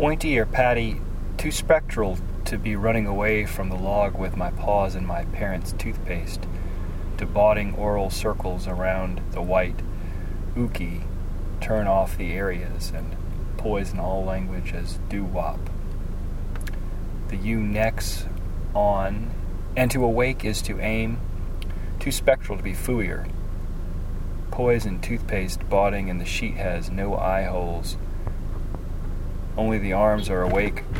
Pointy or patty, too spectral to be running away from the log with my paws in my parents' toothpaste, debating oral circles around the white ookie, turn off the areas, and poison all language as doo-wop. The necks on, and to awake is to aim, too spectral to be fooier. Poison toothpaste botting and the sheet has no eye holes. Only the arms are awake,